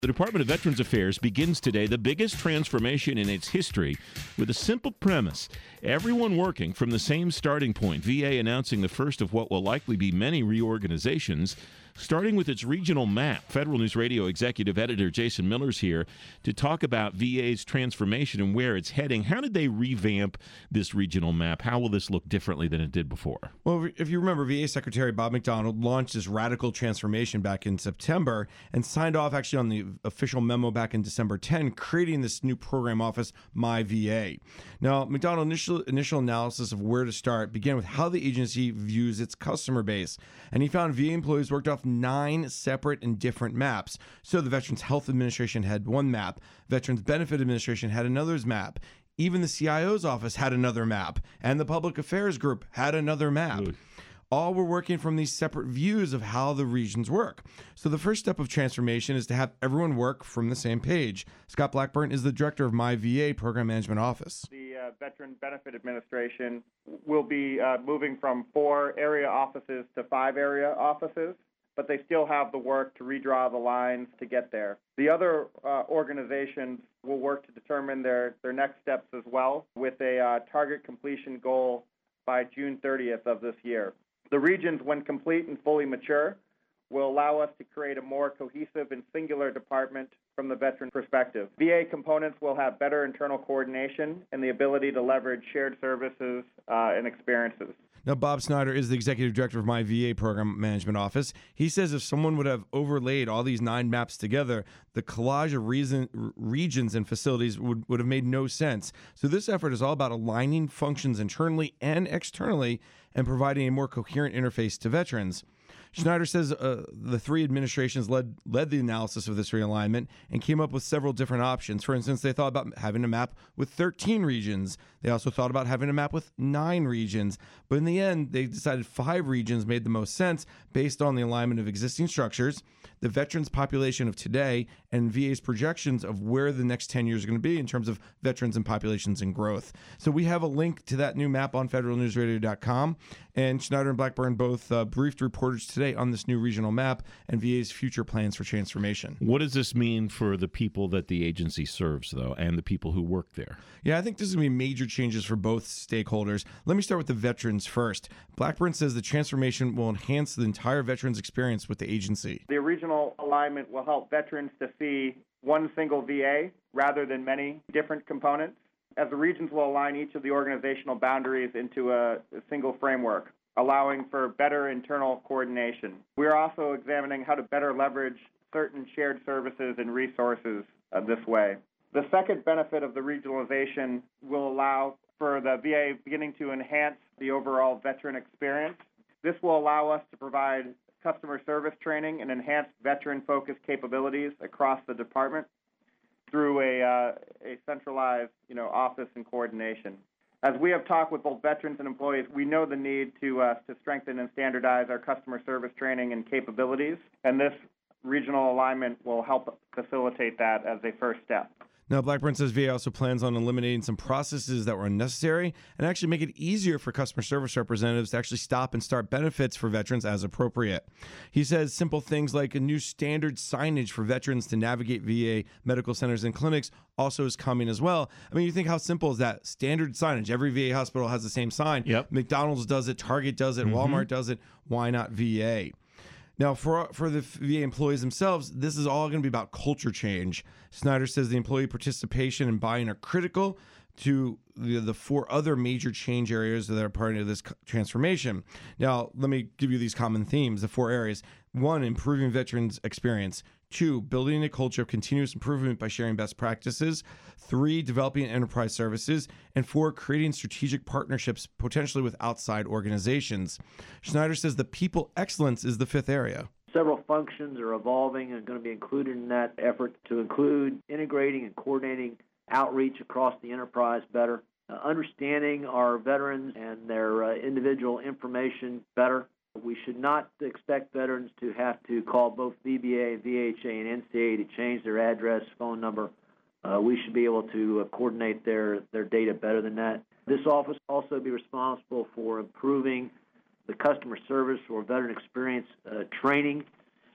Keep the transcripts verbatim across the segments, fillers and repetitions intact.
The Department of Veterans Affairs begins today the biggest transformation in its history with a simple premise. Everyone working from the same starting point. V A announcing the first of what will likely be many reorganizations, starting with its regional map. Federal News Radio Executive Editor Jason Miller's here to talk about V A's transformation and where it's heading. How did they revamp this regional map? How will this look differently than it did before? Well, if you remember, V A Secretary Bob McDonald launched this radical transformation back in September and signed off actually on the official memo back in December tenth, creating this new program office, MyVA. Now, McDonald's initial, initial analysis of where to start began with how the agency views its customer base. And he found V A employees worked off nine separate and different maps. So the Veterans Health Administration had one map, Veterans Benefit Administration had another's map. Even the C I O's office had another map, and the Public Affairs Group had another map. Ooh. All were working from these separate views of how the regions work. So the first step of transformation is to have everyone work from the same page. Scott Blackburn is the director of MyVA Program Management Office. The uh, Veteran Benefit Administration will be uh, moving from four area offices to five area offices, but they still have the work to redraw the lines to get there. The other uh, organizations will work to determine their, their next steps as well, with a uh, target completion goal by June thirtieth of this year. The regions, when complete and fully mature, will allow us to create a more cohesive and singular department from the veteran perspective. V A components will have better internal coordination and the ability to leverage shared services uh, and experiences. Now, Bob Snyder is the executive director of MyVA Program Management Office. He says if someone would have overlaid all these nine maps together, the collage of reason, regions and facilities would, would have made no sense. So this effort is all about aligning functions internally and externally and providing a more coherent interface to veterans. Schneider says uh, the three administrations led led the analysis of this realignment and came up with several different options. For instance, they thought about having a map with thirteen regions. They also thought about having a map with nine regions. But in the end, they decided five regions made the most sense based on the alignment of existing structures, the veterans population of today, and V A's projections of where the next ten years are going to be in terms of veterans and populations and growth. So we have a link to that new map on federal news radio dot com. And Schneider and Blackburn both uh, briefed reporters today on this new regional map and V A's future plans for transformation. What does this mean for the people that the agency serves, though, and the people who work there? Yeah, I think this is going to be major changes for both stakeholders. Let me start with the veterans first. Blackburn says the transformation will enhance the entire veterans experience with the agency. The regional alignment will help veterans to see one single V A rather than many different components, as the regions will align each of the organizational boundaries into a, a single framework, allowing for better internal coordination. We are also examining how to better leverage certain shared services and resources uh, this way. The second benefit of the regionalization will allow for the V A beginning to enhance the overall veteran experience. This will allow us to provide customer service training and enhanced veteran-focused capabilities across the department through a, uh, a centralized, you know, office and coordination. As we have talked with both veterans and employees, we know the need to uh, to strengthen and standardize our customer service training and capabilities, and this regional alignment will help facilitate that as a first step. Now, Blackburn says V A also plans on eliminating some processes that were unnecessary and actually make it easier for customer service representatives to actually stop and start benefits for veterans as appropriate. He says simple things like a new standard signage for veterans to navigate V A medical centers and clinics also is coming as well. I mean, you think how simple is that? Standard signage. Every V A hospital has the same sign. Yep. McDonald's does it. Target does it. Mm-hmm. Walmart does it. Why not V A? Now, for for the V A employees themselves, this is all going to be about culture change. Snyder says the employee participation and buy-in are critical to the, the four other major change areas that are part of this transformation. Now, let me give you these common themes, the four areas. One, improving veterans' experience. Two, building a culture of continuous improvement by sharing best practices. Three, developing enterprise services. And four, creating strategic partnerships, potentially with outside organizations. Schneider says the people excellence is the fifth area. Several functions are evolving and going to be included in that effort to include integrating and coordinating outreach across the enterprise better, uh, understanding our veterans and their uh, individual information better. We should not expect veterans to have to call both V B A, V H A, and N C A to change their address, phone number. Uh, we should be able to uh, coordinate their, their data better than that. This office will also be responsible for improving the customer service or veteran experience uh, training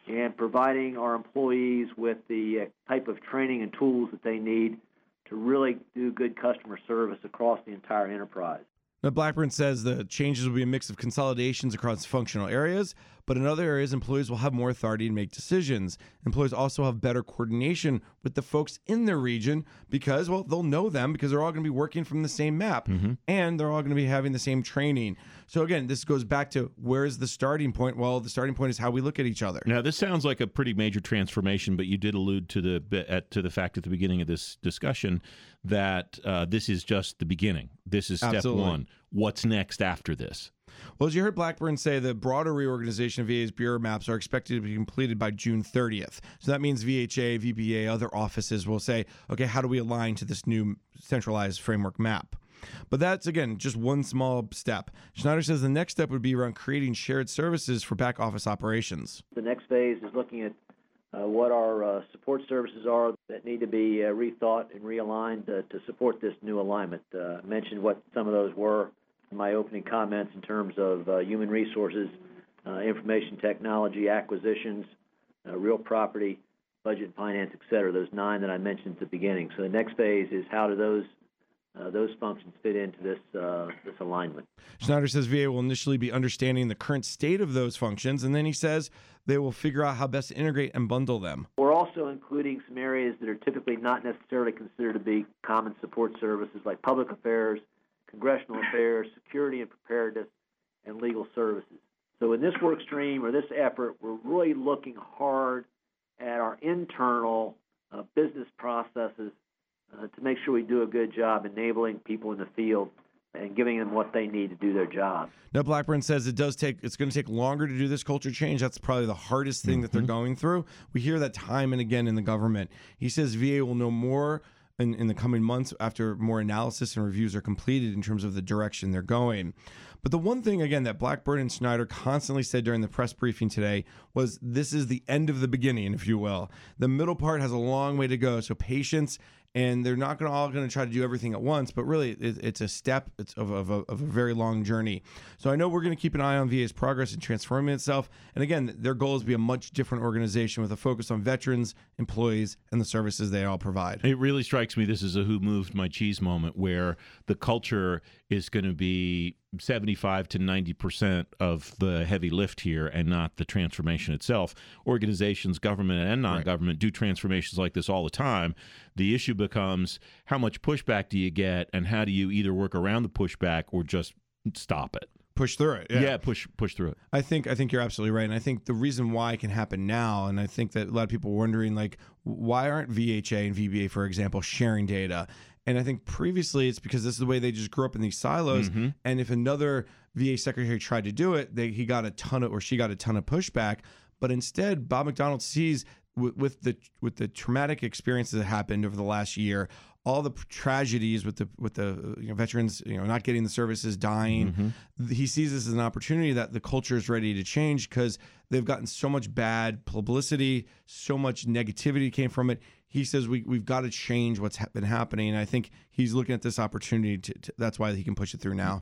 and providing our employees with the uh, type of training and tools that they need to really do good customer service across the entire enterprise. Now, Blackburn says the changes will be a mix of consolidations across functional areas, but in other areas, employees will have more authority to make decisions. Employees also have better coordination with the folks in their region because, well, they'll know them because they're all going to be working from the same map, mm-hmm. and they're all going to be having the same training. So again, this goes back to where's the starting point? Well, the starting point is how we look at each other. Now, this sounds like a pretty major transformation, but you did allude to the at, to the fact at the beginning of this discussion that uh, this is just the beginning. This is step Absolutely. one. What's next after this? Well, as you heard Blackburn say, the broader reorganization of V A's bureau maps are expected to be completed by June thirtieth. So that means V H A, V B A, other offices will say, okay, how do we align to this new centralized framework map? But that's, again, just one small step. Schneider says the next step would be around creating shared services for back office operations. The next phase is looking at uh, what our uh, support services are that need to be uh, rethought and realigned uh, to support this new alignment. Uh, I mentioned what some of those were in my opening comments in terms of uh, human resources, uh, information technology, acquisitions, uh, real property, budget and finance, et cetera, those nine that I mentioned at the beginning. So the next phase is how do those Uh, those functions fit into this uh, this alignment. Schneider says V A will initially be understanding the current state of those functions, and then he says they will figure out how best to integrate and bundle them. We're also including some areas that are typically not necessarily considered to be common support services like public affairs, congressional affairs, security and preparedness, and legal services. So in this work stream or this effort, we're really looking hard at our internal uh, business processes Uh, to make sure we do a good job enabling people in the field and giving them what they need to do their job. Now, Blackburn says it does take, it's going to take longer to do this culture change. That's probably the hardest thing mm-hmm. that they're going through. We hear that time and again in the government. He says V A will know more in, in the coming months after more analysis and reviews are completed in terms of the direction they're going. But the one thing, again, that Blackburn and Schneider constantly said during the press briefing today was this is the end of the beginning, if you will. The middle part has a long way to go, so patience. And they're not going to all going to try to do everything at once, but really it, it's a step it's of, of, a, of a very long journey. So I know we're going to keep an eye on V A's progress in transforming itself. And again, their goal is to be a much different organization with a focus on veterans, employees, and the services they all provide. It really strikes me this is a who moved my cheese moment where the culture is going to be seventy-five to ninety percent of the heavy lift here and not the transformation itself. Organizations, government and non-government, right. do transformations like this all the time. The issue becomes how much pushback do you get and how do you either work around the pushback or just stop it? Push through it. Yeah. yeah, push push through it. I think I think you're absolutely right. And I think the reason why it can happen now, and I think that a lot of people are wondering, like, why aren't V H A and V B A, for example, sharing data? And I think previously it's because this is the way they just grew up in these silos. Mm-hmm. And if another V A secretary tried to do it, they, he got a ton of, or she got a ton of pushback. But instead, Bob McDonald sees with, with the with the traumatic experiences that happened over the last year, all the tragedies with the with the you know, veterans, you know, not getting the services, dying. Mm-hmm. He sees this as an opportunity that the culture is ready to change because they've gotten so much bad publicity, so much negativity came from it. He says we we've got to change what's ha- been happening, and I think he's looking at this opportunity. To, to, that's why he can push it through now.